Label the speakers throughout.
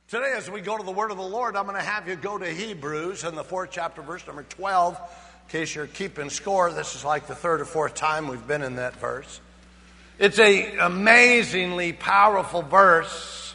Speaker 1: Today, as we go to the Word of the Lord, I'm going to have you go to Hebrews in the 4th chapter, verse number 12. In case you're keeping score, this is like the third or fourth time we've been in that verse. It's an amazingly powerful verse.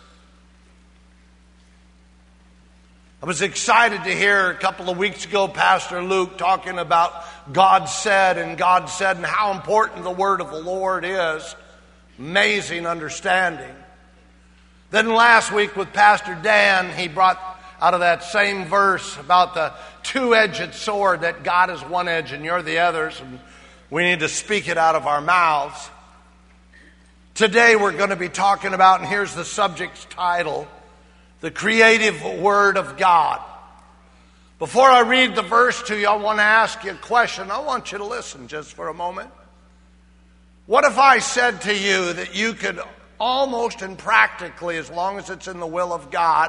Speaker 1: I was excited to hear a couple of weeks ago Pastor Luke talking about God said and how important the Word of the Lord is. Amazing understanding. Then last week with Pastor Dan, he brought out of that same verse about the two-edged sword, that God is one edge and you're the others, and we need to speak it out of our mouths. Today we're going to be talking about, and here's the subject's title, the creative Word of God. Before I read the verse to you, I want to ask you a question. I want you to listen just for a moment. What if I said to you that you could almost and practically, as long as it's in the will of God,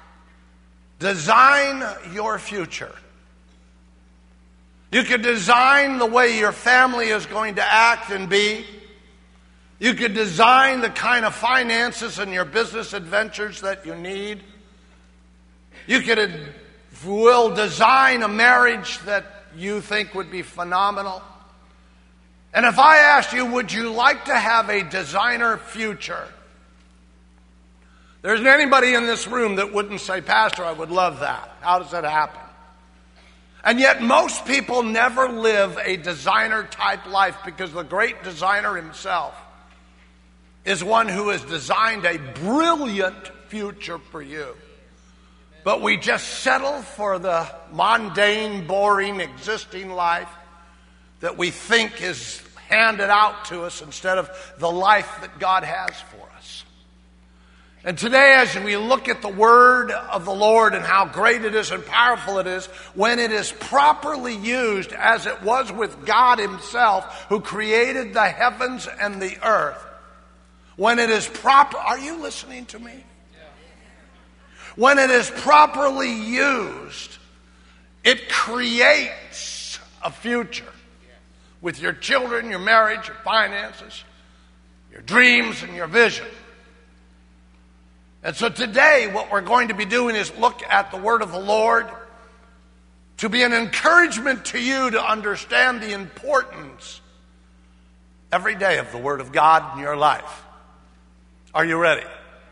Speaker 1: design your future? You could design the way your family is going to act and be. You could design the kind of finances and your business adventures that you need. You could, if you will, design a marriage that you think would be phenomenal. And if I asked you, would you like to have a designer future? There isn't anybody in this room that wouldn't say, Pastor, I would love that. How does that happen? And yet most people never live a designer type life, because the great designer himself is one who has designed a brilliant future for you. But we just settle for the mundane, boring, existing life that we think is handed out to us instead of the life that God has for us. And today, as we look at the Word of the Lord and how great it is and powerful it is, when it is properly used, as it was with God Himself, who created the heavens and the earth, when it is proper, are you listening to me? When it is properly used, it creates a future. With your children, your marriage, your finances, your dreams, and your vision. And so today, what we're going to be doing is look at the Word of the Lord to be an encouragement to you to understand the importance every day of the Word of God in your life. Are you ready?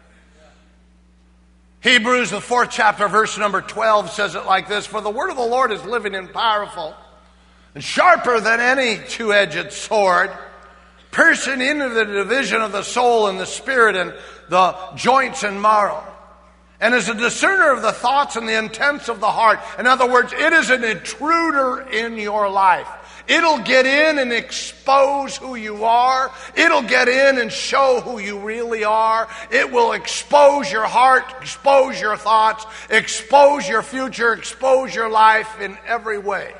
Speaker 1: Hebrews, the 4th chapter, verse number 12 says it like this: For the Word of the Lord is living and powerful, and sharper than any two-edged sword, piercing into the division of the soul and the spirit and the joints and marrow, and is a discerner of the thoughts and the intents of the heart. In other words, it is an intruder in your life. It'll get in and expose who you are. It'll get in and show who you really are. It will expose your heart, expose your thoughts, expose your future, expose your life in every way.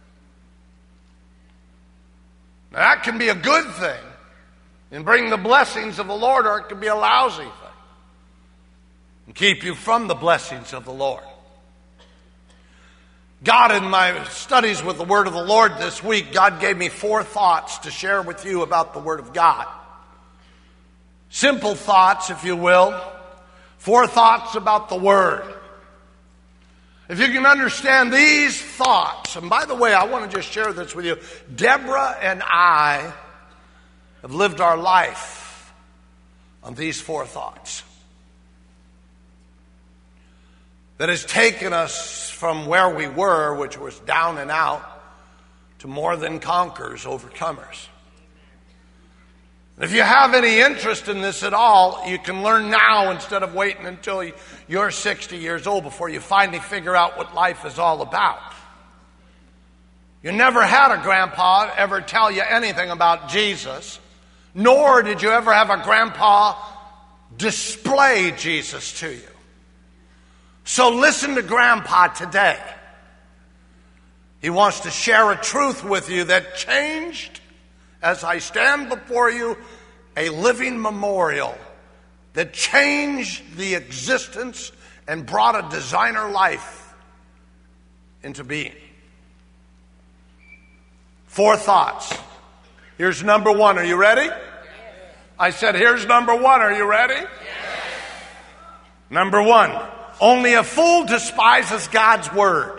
Speaker 1: Now, that can be a good thing and bring the blessings of the Lord, or it can be a lousy thing and keep you from the blessings of the Lord. God, in my studies with the Word of the Lord this week, God gave me 4 thoughts to share with you about the Word of God. Simple thoughts, if you will. 4 thoughts about the Word. If you can understand these thoughts, and by the way, I want to just share this with you. Deborah and I have lived our life on these 4 thoughts. That has taken us from where we were, which was down and out, to more than conquerors, overcomers. If you have any interest in this at all, you can learn now instead of waiting until you're 60 years old before you finally figure out what life is all about. You never had a grandpa ever tell you anything about Jesus, nor did you ever have a grandpa display Jesus to you. So listen to Grandpa today. He wants to share a truth with you that changed, as I stand before you, a living memorial that changed the existence and brought a designer life into being. 4 thoughts. Here's number 1. Are you ready? Yes. I said, here's number 1. Are you ready? Yes. Number 1. Only a fool despises God's word.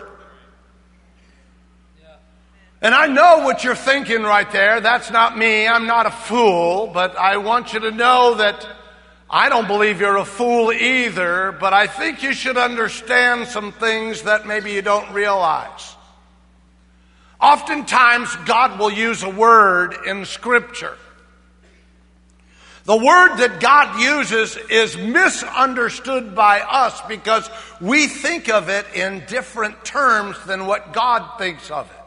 Speaker 1: And I know what you're thinking right there. That's not me. I'm not a fool. But I want you to know that I don't believe you're a fool either. But I think you should understand some things that maybe you don't realize. Oftentimes, God will use a word in Scripture. The word that God uses is misunderstood by us because we think of it in different terms than what God thinks of it.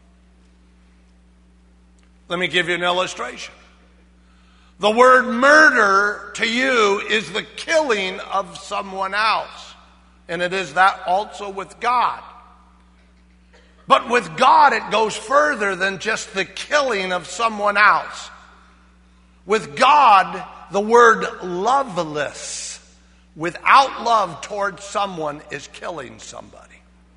Speaker 1: Let me give you an illustration. The word murder to you is the killing of someone else. And it is that also with God. But with God, it goes further than just the killing of someone else. With God, the word loveless, without love towards someone, is killing somebody.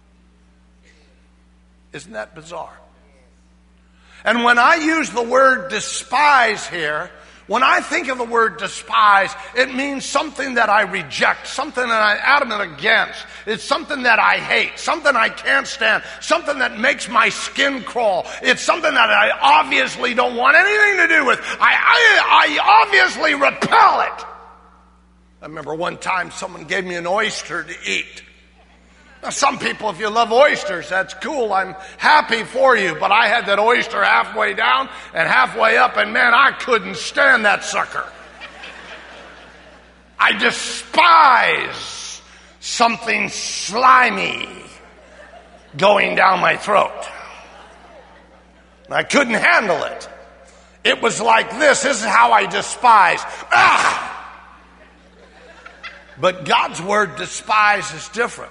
Speaker 1: Isn't that bizarre? And when I use the word despise here, when I think of the word despise, it means something that I reject, something that I'm adamant against. It's something that I hate, something I can't stand, something that makes my skin crawl. It's something that I obviously don't want anything to do with. I obviously repel it. I remember one time someone gave me an oyster to eat. Now, some people, if you love oysters, that's cool. I'm happy for you. But I had that oyster halfway down and halfway up, and man, I couldn't stand that sucker. I despise something slimy going down my throat. I couldn't handle it. It was like this. This is how I despise. Ah! But God's word despise is different.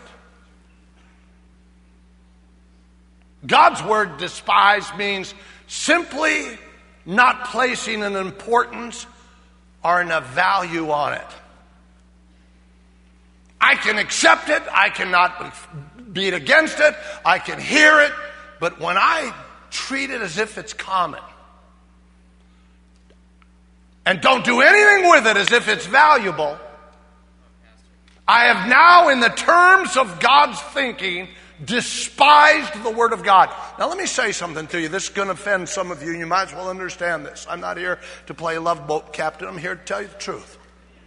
Speaker 1: God's word despise means simply not placing an importance or a value on it. I can accept it. I cannot be against it. I can hear it. But when I treat it as if it's common and don't do anything with it as if it's valuable, I have now, in the terms of God's thinking, despised the Word of God. Now let me say something to you. This is going to offend some of you. You might as well understand this. I'm not here to play love boat captain. I'm here to tell you the truth.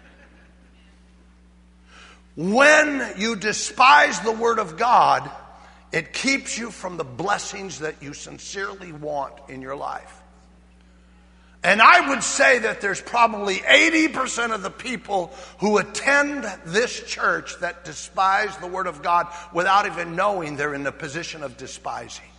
Speaker 1: When you despise the Word of God, it keeps you from the blessings that you sincerely want in your life. And I would say that there's probably 80% of the people who attend this church that despise the Word of God without even knowing they're in the position of despising.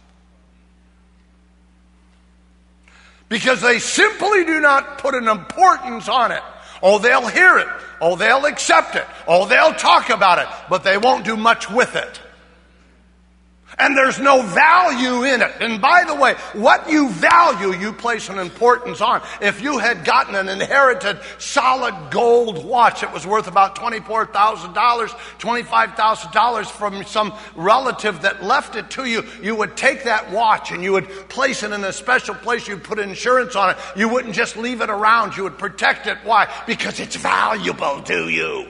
Speaker 1: Because they simply do not put an importance on it. Oh, they'll hear it. Oh, they'll accept it. Oh, they'll talk about it. But they won't do much with it. And there's no value in it. And by the way, what you value, you place an importance on. If you had gotten an inherited solid gold watch that was worth about $24,000, $25,000 from some relative that left it to you, you would take that watch and you would place it in a special place. You'd put insurance on it. You wouldn't just leave it around. You would protect it. Why? Because it's valuable to you.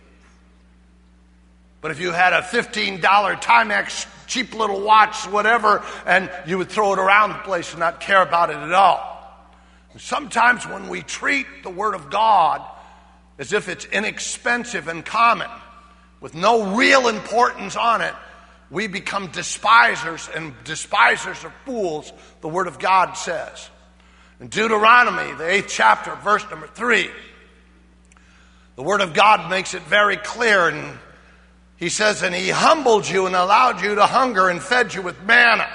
Speaker 1: But if you had a $15 Timex cheap little watch, whatever, and you would throw it around the place and not care about it at all. And sometimes when we treat the Word of God as if it's inexpensive and common, with no real importance on it, we become despisers, and despisers are fools, the Word of God says. In Deuteronomy, the 8th chapter, verse number 3, the Word of God makes it very clear, and he says, and he humbled you and allowed you to hunger and fed you with manna,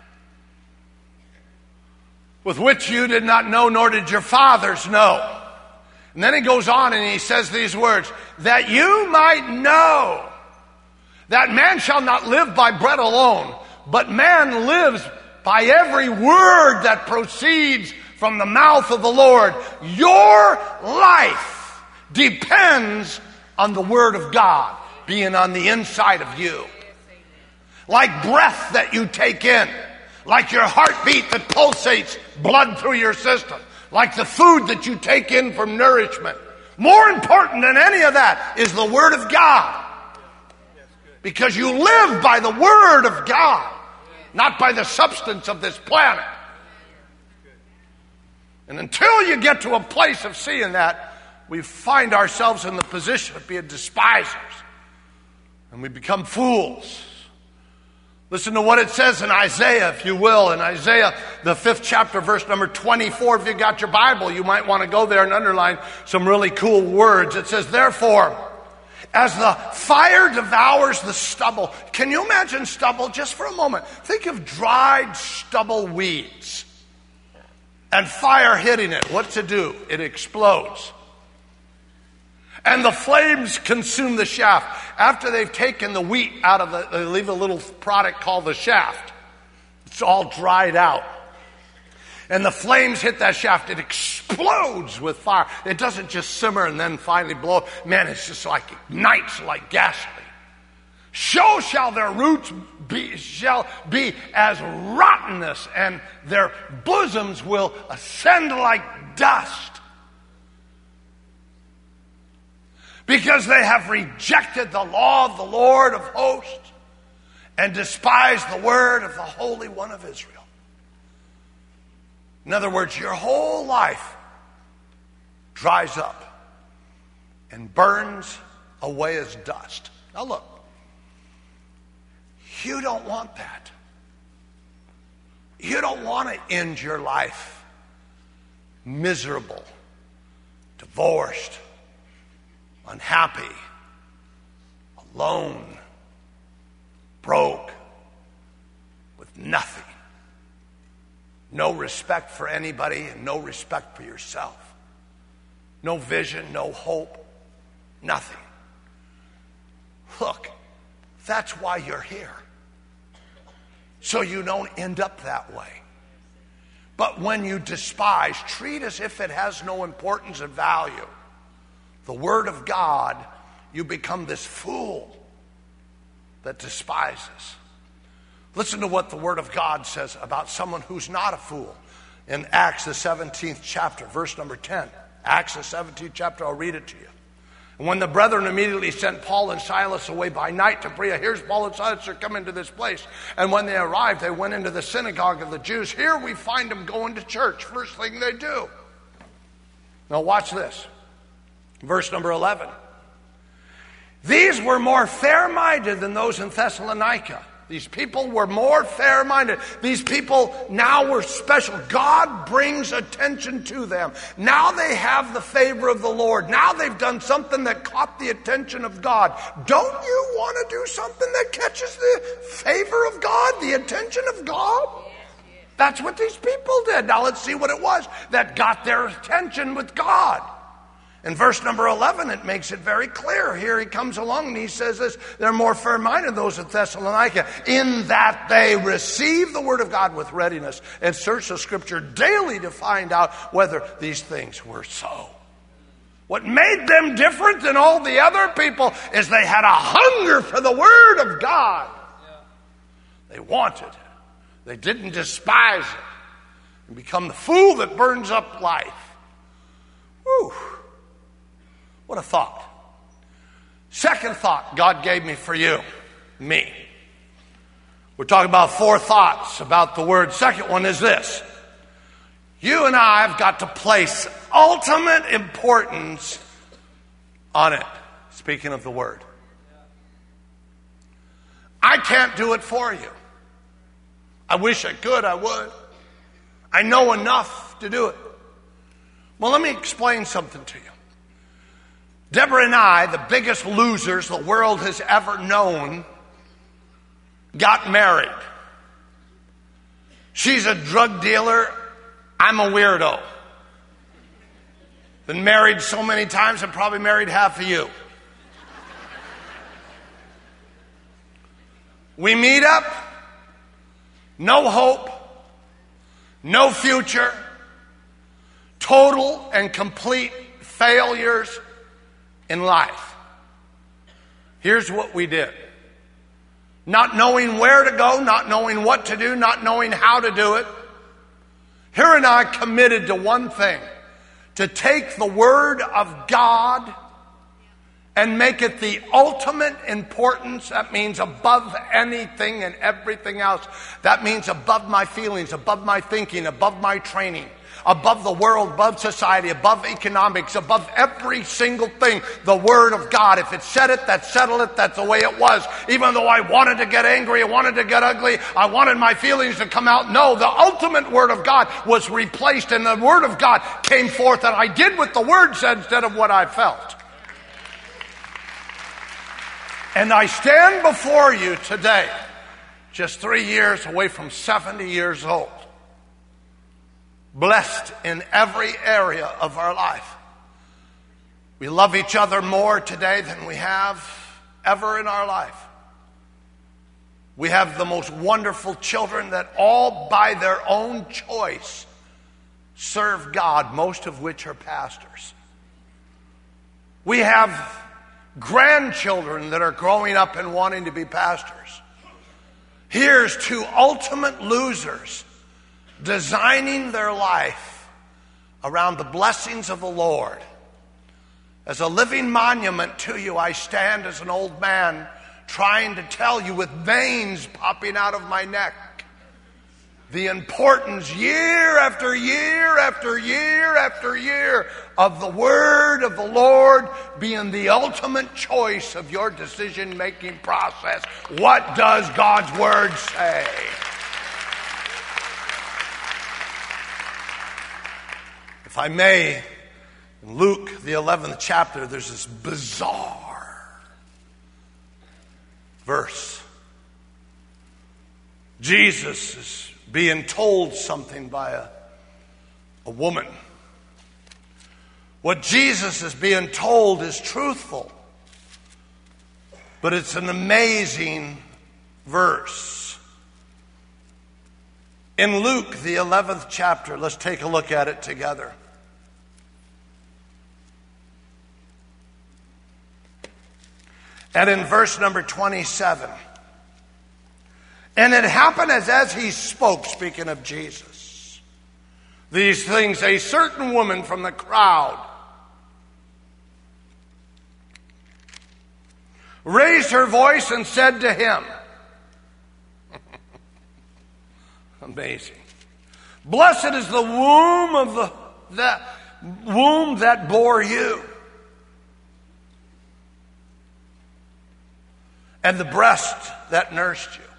Speaker 1: with which you did not know, nor did your fathers know. And then he goes on and he says these words, that you might know that man shall not live by bread alone, but man lives by every word that proceeds from the mouth of the Lord. Your life depends on the Word of God being on the inside of you. Like breath that you take in, like your heartbeat that pulsates blood through your system, like the food that you take in from nourishment. More important than any of that is the Word of God. Because you live by the Word of God, not by the substance of this planet. And until you get to a place of seeing that, we find ourselves in the position of being despisers. And we become fools. Listen to what it says in Isaiah, if you will. In Isaiah, the 5th chapter, verse number 24. If you got your Bible, you might want to go there and underline some really cool words. It says, therefore, as the fire devours the stubble. Can you imagine stubble just for a moment? Think of dried stubble weeds. And fire hitting it. What's it do? It explodes. And the flames consume the shaft. After they've taken the wheat out of they leave a little product called the shaft. It's all dried out. And the flames hit that shaft. It explodes with fire. It doesn't just simmer and then finally blow. Man, it's just like ignites like gasoline. So shall their roots be as rottenness, and their bosoms will ascend like dust. Because they have rejected the law of the Lord of hosts and despised the word of the Holy One of Israel. In other words, your whole life dries up and burns away as dust. Now look, you don't want that. You don't want to end your life miserable, divorced, unhappy, alone, broke, with nothing. No respect for anybody and no respect for yourself. No vision, no hope, nothing. Look, that's why you're here. So you don't end up that way. But when you despise, treat as if it has no importance and value the Word of God, you become this fool that despises. Listen to what the Word of God says about someone who's not a fool. In Acts, the 17th chapter, verse number 10. Acts, the 17th chapter, I'll read it to you. And when the brethren immediately sent Paul and Silas away by night to Berea, here's Paul and Silas are coming to this place. And when they arrived, they went into the synagogue of the Jews. Here we find them going to church. First thing they do. Now watch this. Verse number 11. These were more fair-minded than those in Thessalonica. These people were more fair-minded. These people now were special. God brings attention to them. Now they have the favor of the Lord. Now they've done something that caught the attention of God. Don't you want to do something that catches the favor of God, the attention of God? That's what these people did. Now let's see what it was that got their attention with God. In verse number 11, it makes it very clear. Here he comes along and he says this, they're more fair-minded, those at Thessalonica, in that they receive the word of God with readiness and search the scripture daily to find out whether these things were so. What made them different than all the other people is they had a hunger for the word of God. They wanted it. They didn't despise it and become the fool that burns up life. Whew. What a thought. Second thought God gave me for you, me. We're talking about 4 thoughts about the word. Second one is this. You and I have got to place ultimate importance on it. Speaking of the word. I can't do it for you. I wish I could, I would. I know enough to do it. Well, let me explain something to you. Deborah and I, the biggest losers the world has ever known, got married. She's a drug dealer. I'm a weirdo. Been married so many times, I've probably married half of you. We meet up, no hope, no future, total and complete failures in life. Here's what we did. Not knowing where to go, not knowing what to do, not knowing how to do it. Her and I committed to one thing. To take the word of God and make it the ultimate importance. That means above anything and everything else. That means above my feelings, above my thinking, above my training, above the world, above society, above economics, above every single thing. The Word of God. If it said it, that settled it. That's the way it was. Even though I wanted to get angry, I wanted to get ugly, I wanted my feelings to come out. No, the ultimate Word of God was replaced, and the Word of God came forth, and I did what the Word said instead of what I felt. And I stand before you today, just 3 years away from 70 years old, blessed in every area of our life. We love each other more today than we have ever in our life. We have the most wonderful children that all by their own choice serve God, most of which are pastors. We have grandchildren that are growing up and wanting to be pastors. Here's two ultimate losers designing their life around the blessings of the Lord. As a living monument to you, I stand as an old man trying to tell you with veins popping out of my neck the importance year after year after year after year of the Word of the Lord being the ultimate choice of your decision-making process. What does God's Word say? If I may, in Luke, the 11th chapter, there's this bizarre verse. Jesus is being told something by a woman. What Jesus is being told is truthful, but it's an amazing verse. In Luke, the 11th chapter, let's take a look at it together. And in verse number 27, and it happened as he spoke, speaking of Jesus, these things, a certain woman from the crowd raised her voice and said to him, amazing, blessed is the womb that bore you, and the breast that nursed you.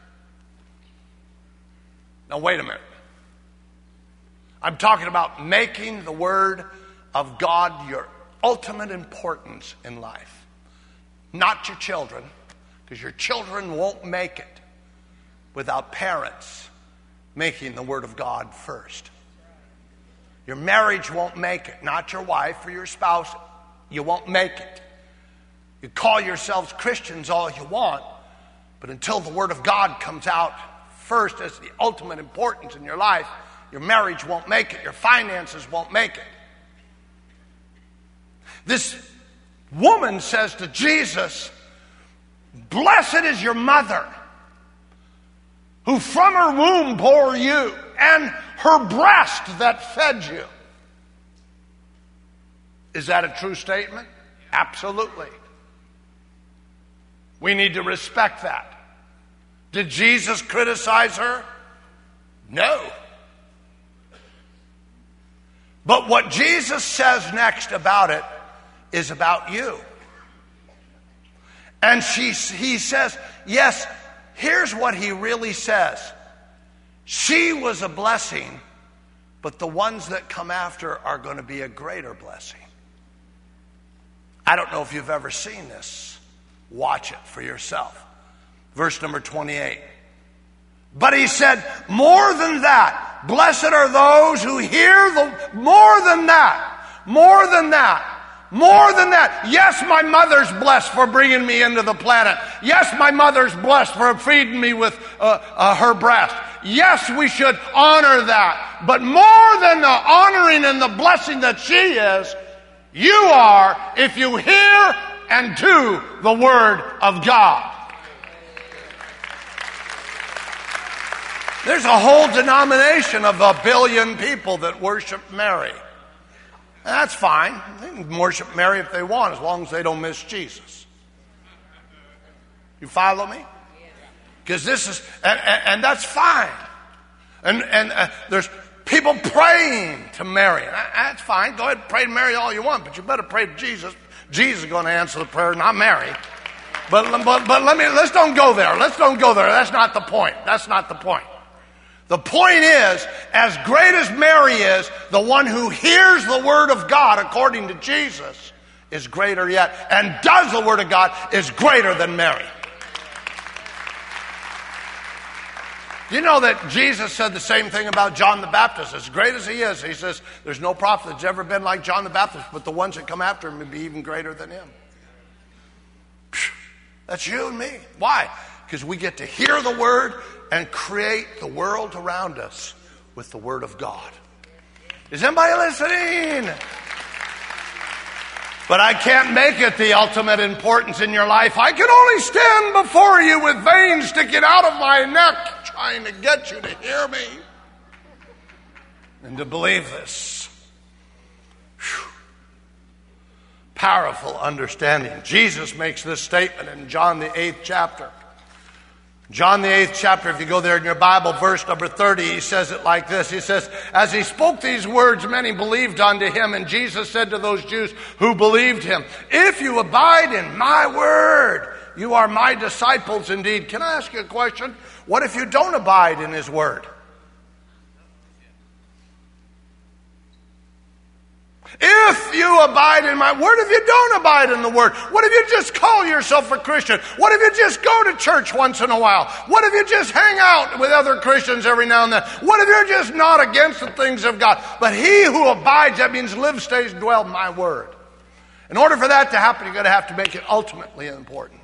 Speaker 1: Now, wait a minute. I'm talking about making the Word of God your ultimate importance in life. Not your children, because your children won't make it without parents making the Word of God first. Your marriage won't make it, not your wife or your spouse. You won't make it. You call yourselves Christians all you want, but until the Word of God comes out first as the ultimate importance in your life, your marriage won't make it. Your finances won't make it. This woman says to Jesus, blessed is your mother, who from her womb bore you, and her breast that fed you. Is that a true statement? Absolutely. We need to respect that. Did Jesus criticize her? No. But what Jesus says next about it is about you. And he says, yes, here's what he really says. She was a blessing, but the ones that come after are going to be a greater blessing. I don't know if you've ever seen this. Watch it for yourself. Verse number 28. But he said, more than that, blessed are those who hear more than that. Yes, my mother's blessed for bringing me into the planet. Yes, my mother's blessed for feeding me with her breast. Yes, we should honor that. But more than the honoring and the blessing that she is, you are if you hear and do the Word of God. There's a whole denomination of 1 billion people that worship Mary. That's fine. They can worship Mary if they want, as long as they don't miss Jesus. You follow me? Because this is, and that's fine. And there's people praying to Mary. That's fine. Go ahead and pray to Mary all you want, but you better pray to Jesus. Jesus is going to answer the prayer, not Mary. But let's don't go there. Let's don't go there. That's not the point. That's not the point. The point is, as great as Mary is, the one who hears the word of God according to Jesus is greater yet, and does the word of God is greater than Mary. You know that Jesus said the same thing about John the Baptist. As great as he is, he says, there's no prophet that's ever been like John the Baptist, but the ones that come after him will be even greater than him. That's you and me. Why? Because we get to hear the word and create the world around us with the word of God. Is anybody listening? But I can't make it the ultimate importance in your life. I can only stand before you with veins sticking out of my neck, trying to get you to hear me and to believe this. Whew. Powerful understanding. Jesus makes this statement in John the 8th chapter. John the 8th chapter, if you go there in your Bible, verse number 30, he says it like this. He says, as he spoke these words, many believed unto him, and Jesus said to those Jews who believed him, if you abide in my word, you are my disciples indeed. Can I ask you a question? What if you don't abide in his word? If you abide in my word, if you don't abide in the word, what if you just call yourself a Christian? What if you just go to church once in a while? What if you just hang out with other Christians every now and then? What if you're just not against the things of God? But he who abides, that means live, stays, dwell in my word. In order for that to happen, you're going to have to make it ultimately important.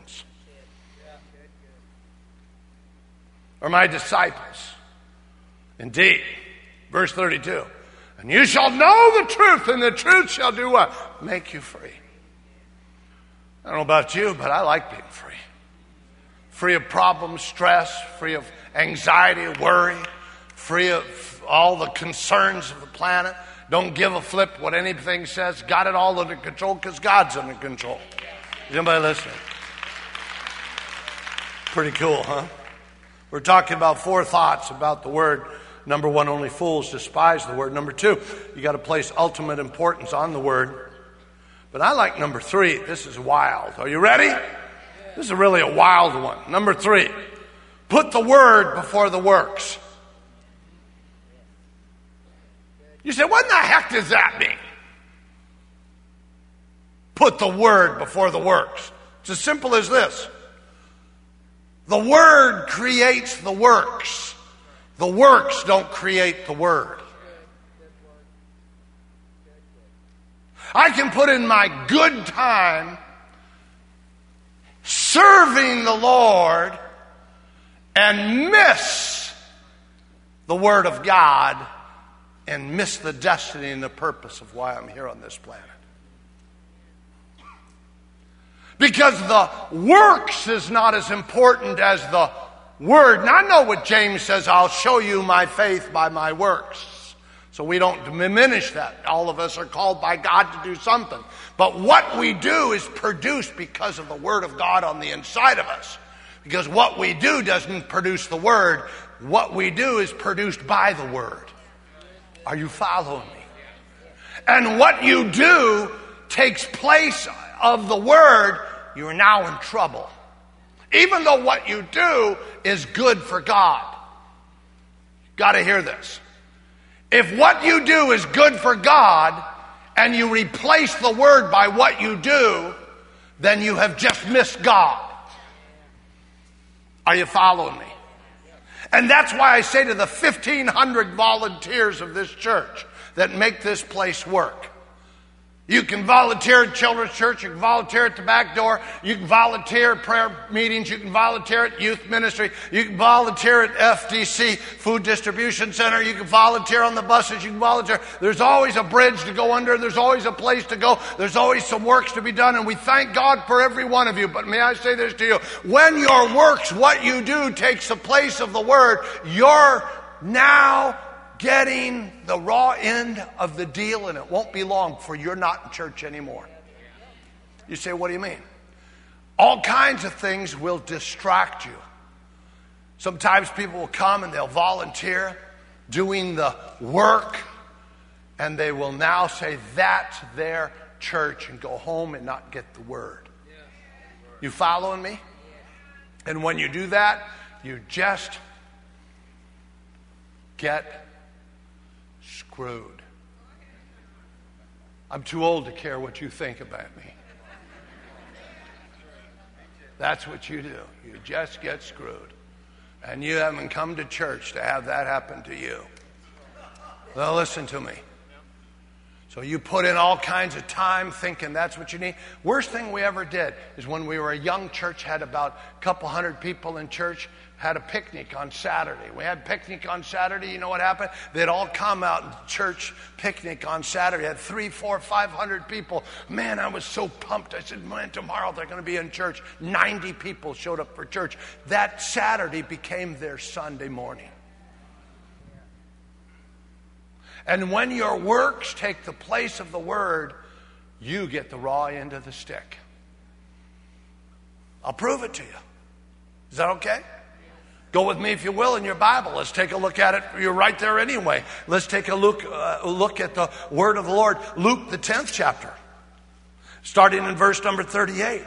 Speaker 1: Or my disciples. Indeed. Verse 32. And you shall know the truth, and the truth shall do what? Make you free. I don't know about you, but I like being free. Free of problems, stress, free of anxiety, worry, free of all the concerns of the planet. Don't give a flip what anything says. Got it all under control because God's under control. Is anybody listening? Pretty cool, huh? We're talking about 4 thoughts about the word. Number 1, only fools despise the word. Number 2, you got to place ultimate importance on the word. But I like number 3. This is wild. Are you ready? This is really a wild one. Number 3, put the word before the works. You say, what in the heck does that mean? Put the word before the works. It's as simple as this. The word creates the works. The works don't create the word. I can put in my good time serving the Lord and miss the word of God and miss the destiny and the purpose of why I'm here on this planet. Because the works is not as important as the word. And I know what James says, I'll show you my faith by my works. So we don't diminish that. All of us are called by God to do something. But what we do is produced because of the word of God on the inside of us. Because what we do doesn't produce the word. What we do is produced by the word. Are you following me? And what you do takes place of the word, you are now in trouble. Even though what you do is good for God. Got to hear this. If what you do is good for God and you replace the word by what you do, then you have just missed God. Are you following me? And that's why I say to the 1,500 volunteers of this church that make this place work. You can volunteer at Children's Church. You can volunteer at the back door. You can volunteer at prayer meetings. You can volunteer at youth ministry. You can volunteer at FDC, Food Distribution Center. You can volunteer on the buses. You can volunteer. There's always a bridge to go under. There's always a place to go. There's always some works to be done. And we thank God for every one of you. But may I say this to you? When your works, what you do, takes the place of the word, you're now getting the raw end of the deal, and it won't be long before you're not in church anymore. You say, what do you mean? All kinds of things will distract you. Sometimes people will come and they'll volunteer doing the work, and they will now say that's their church and go home and not get the word. You following me? And when you do that, you just get screwed. I'm too old to care what you think about me. That's what you do. You just get screwed. And you haven't come to church to have that happen to you. Well, listen to me. So you put in all kinds of time thinking that's what you need. Worst thing we ever did is when we were a young church, had about a couple hundred people in church, had a picnic on Saturday. We had picnic on Saturday. You know what happened? They'd all come out in church picnic on Saturday. Had 300, 400, 500 people. Man, I was so pumped. I said, man, tomorrow they're going to be in church. 90 people showed up for church. That Saturday became their Sunday morning. And when your works take the place of the word, you get the raw end of the stick. I'll prove it to you. Is that okay? Go with me, if you will, in your Bible. Let's take a look at it. You're right there anyway. Let's take a look at the word of the Lord. Luke, the 10th chapter, starting in verse number 38.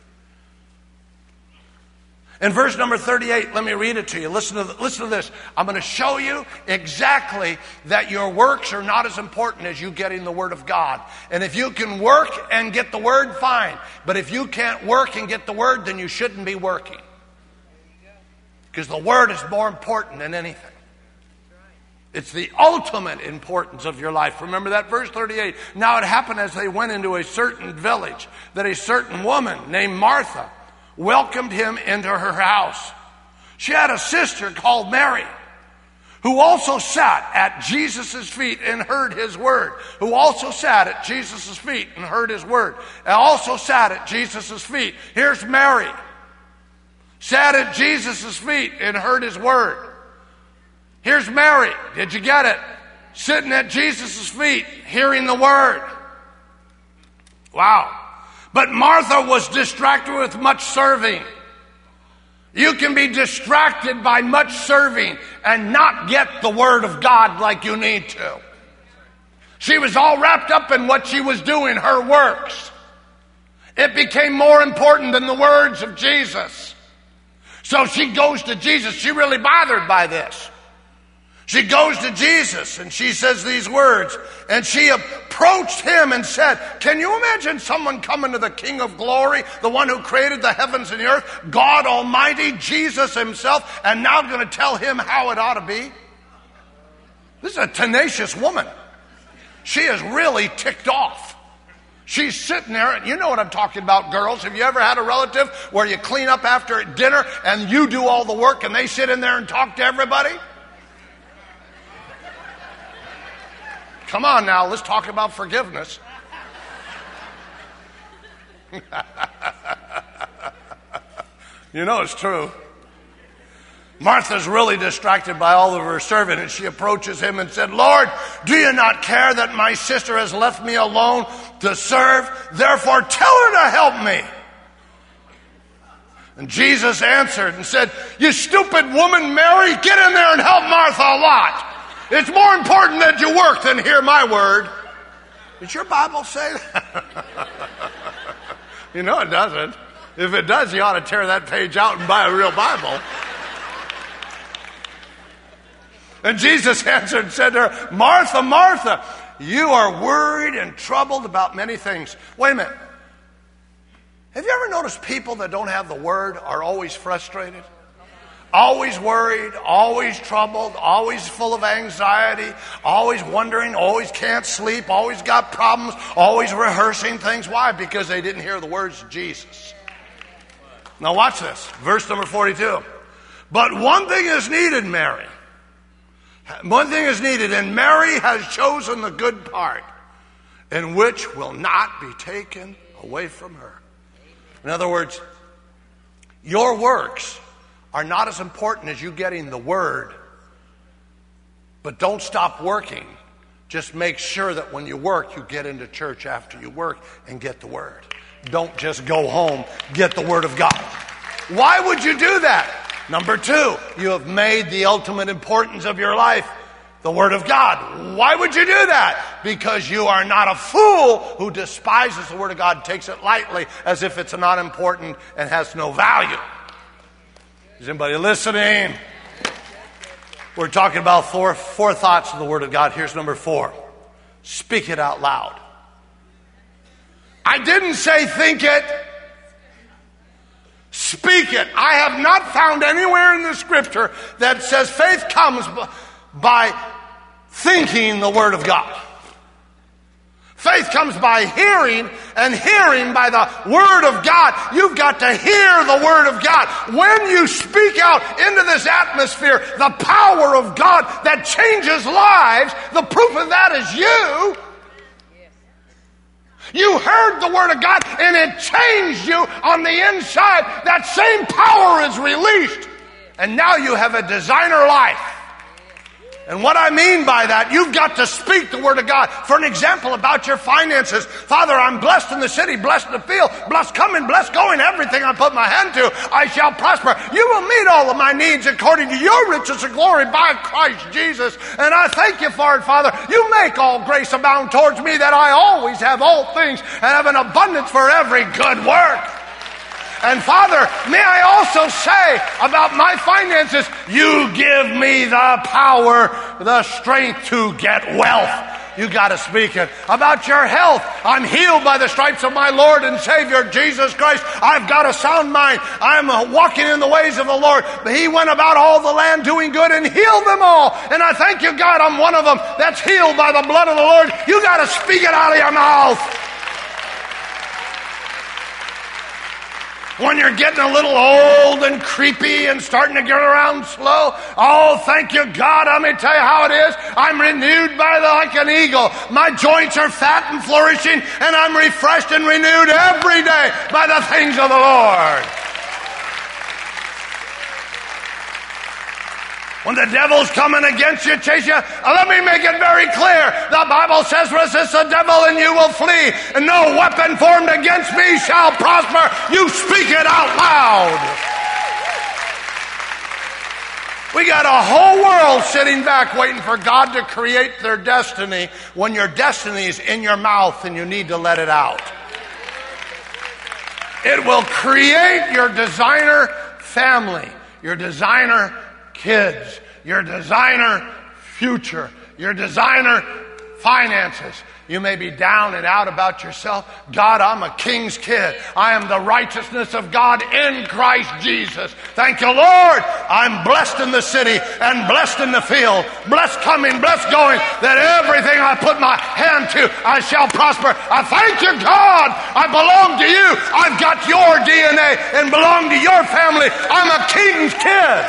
Speaker 1: In verse number 38, let me read it to you. Listen to this. I'm going to show you exactly that your works are not as important as you getting the Word of God. And if you can work and get the Word, fine. But if you can't work and get the Word, then you shouldn't be working. Because the Word is more important than anything. It's the ultimate importance of your life. Remember that verse 38. Now it happened as they went into a certain village that a certain woman named Martha welcomed him into her house. She had a sister called Mary, who also sat at Jesus' feet and heard his word. Who also sat at Jesus' feet and heard his word. And also sat at Jesus' feet. Here's Mary. Sat at Jesus' feet and heard his word. Here's Mary. Did you get it? Sitting at Jesus' feet, hearing the word. Wow. But Martha was distracted with much serving. You can be distracted by much serving and not get the word of God like you need to. She was all wrapped up in what she was doing, her works. It became more important than the words of Jesus. So she goes to Jesus. She's really bothered by this. She goes to Jesus and she says these words, and she approached him and said, can you imagine someone coming to the King of Glory, the one who created the heavens and the earth, God Almighty, Jesus himself, and now going to tell him how it ought to be? This is a tenacious woman. She is really ticked off. She's sitting there, and you know what I'm talking about, girls. Have you ever had a relative where you clean up after dinner and you do all the work and they sit in there and talk to everybody? Come on now, let's talk about forgiveness. You know it's true. Martha's really distracted by all of her serving, and she approaches him and said, Lord, do you not care that my sister has left me alone to serve? Therefore tell her to help me. And Jesus answered and said, you stupid woman, Mary, get in there and help Martha a lot. It's more important that you work than hear my word. Does your Bible say that? You know it doesn't. If it does, you ought to tear that page out and buy a real Bible. And Jesus answered and said to her, Martha, Martha, you are worried and troubled about many things. Wait a minute. Have you ever noticed people that don't have the word are always frustrated? Always worried, always troubled, always full of anxiety, always wondering, always can't sleep, always got problems, always rehearsing things. Why? Because they didn't hear the words of Jesus. Now watch this. Verse number 42. But one thing is needed, Mary. One thing is needed, and Mary has chosen the good part, and which will not be taken away from her. In other words, your works are not as important as you getting the word, But don't stop working. Just make sure that when you work, you get into church after you work and get the Word. Don't just go home, get the Word of God. Why would you do that? Number 2, you have made the ultimate importance of your life the Word of God. Why would you do that? Because you are not a fool who despises the Word of God and takes it lightly as if it's not important and has no value. Is anybody listening? We're talking about four thoughts of the Word of God. Here's number 4. Speak it out loud. I didn't say think it. Speak it. I have not found anywhere in the Scripture that says faith comes by thinking the Word of God. Faith comes by hearing, and hearing by the Word of God. You've got to hear the Word of God. When you speak out into this atmosphere, the power of God that changes lives, the proof of that is you. You heard the Word of God, and it changed you on the inside. That same power is released, and now you have a designer life. And what I mean by that, you've got to speak the Word of God. For an example about your finances, Father, I'm blessed in the city, blessed in the field, blessed coming, blessed going. Everything I put my hand to, I shall prosper. You will meet all of my needs according to your riches and glory by Christ Jesus. And I thank you for it, Father. You make all grace abound towards me, that I always have all things and have an abundance for every good work. And Father, may I also say about my finances, you give me the power, the strength to get wealth. You got to speak it. About your health, I'm healed by the stripes of my Lord and Savior Jesus Christ. I've got a sound mind. I'm walking in the ways of the Lord. He went about all the land doing good and healed them all. And I thank you, God, I'm one of them that's healed by the blood of the Lord. You got to speak it out of your mouth. When you're getting a little old and creepy and starting to get around slow, oh, thank you, God. Let me tell you how it is. I'm renewed like an eagle. My joints are fat and flourishing, and I'm refreshed and renewed every day by the things of the Lord. When the devil's coming against you, chase you, let me make it very clear. The Bible says, resist the devil and you will flee. And no weapon formed against me shall prosper. You speak it out loud. We got a whole world sitting back waiting for God to create their destiny when your destiny is in your mouth and you need to let it out. It will create your designer family, your designer kids, your designer future, your designer finances. You may be down and out about yourself. God, I'm a king's kid. I am the righteousness of God in Christ Jesus. Thank you, Lord. I'm blessed in the city and blessed in the field. Blessed coming, blessed going, that everything I put my hand to, I shall prosper. I thank you, God. I belong to you. I've got your DNA and belong to your family. I'm a king's kid.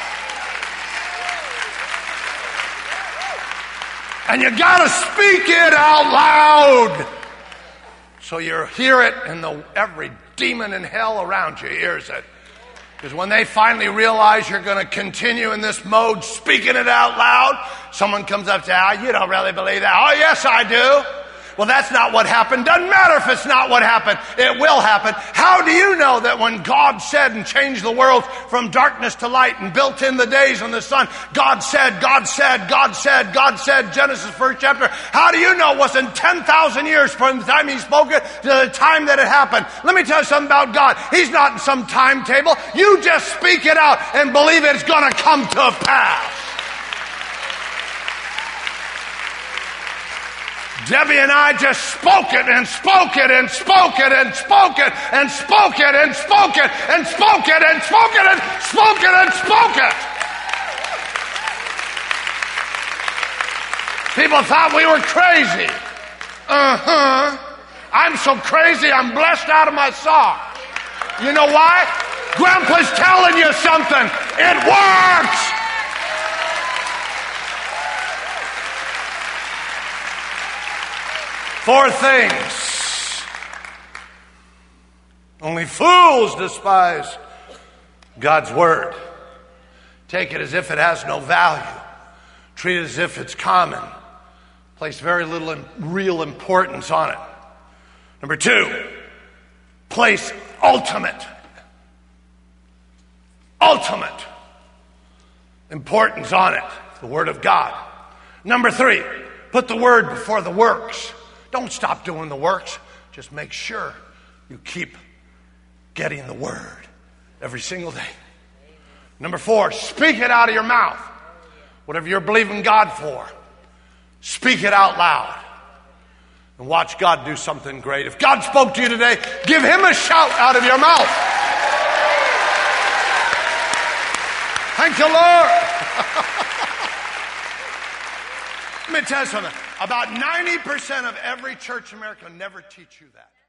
Speaker 1: And you got to speak it out loud so you hear it and every demon in hell around you hears it. Because when they finally realize you're going to continue in this mode, speaking it out loud, someone comes up and says, you don't really believe that. Oh, yes, I do. Well, that's not what happened. Doesn't matter if it's not what happened. It will happen. How do you know that when God said and changed the world from darkness to light and built in the days and the sun, God said, God said, God said, God said, Genesis 1st chapter. How do you know it wasn't 10,000 years from the time he spoke it to the time that it happened? Let me tell you something about God. He's not in some timetable. You just speak it out and believe it's going to come to pass. Debbie and I just spoke it and spoke it and spoke it and spoke it and spoke it and spoke it and spoke it and spoke it and spoke it and spoke it. People thought we were crazy. I'm so crazy, I'm blessed out of my sock. You know why? Grandpa's telling you something. It works. Four things. Only fools despise God's word. Take it as if it has no value. Treat it as if it's common. Place very little real importance on it. Number 2, place ultimate importance on it, the Word of God. Number 3, put the Word before the works. Don't stop doing the works. Just make sure you keep getting the Word every single day. Number 4, speak it out of your mouth. Whatever you're believing God for, speak it out loud. And watch God do something great. If God spoke to you today, give Him a shout out of your mouth. Thank you, Lord. Let me tell you something. About 90% of every church in America never teach you that.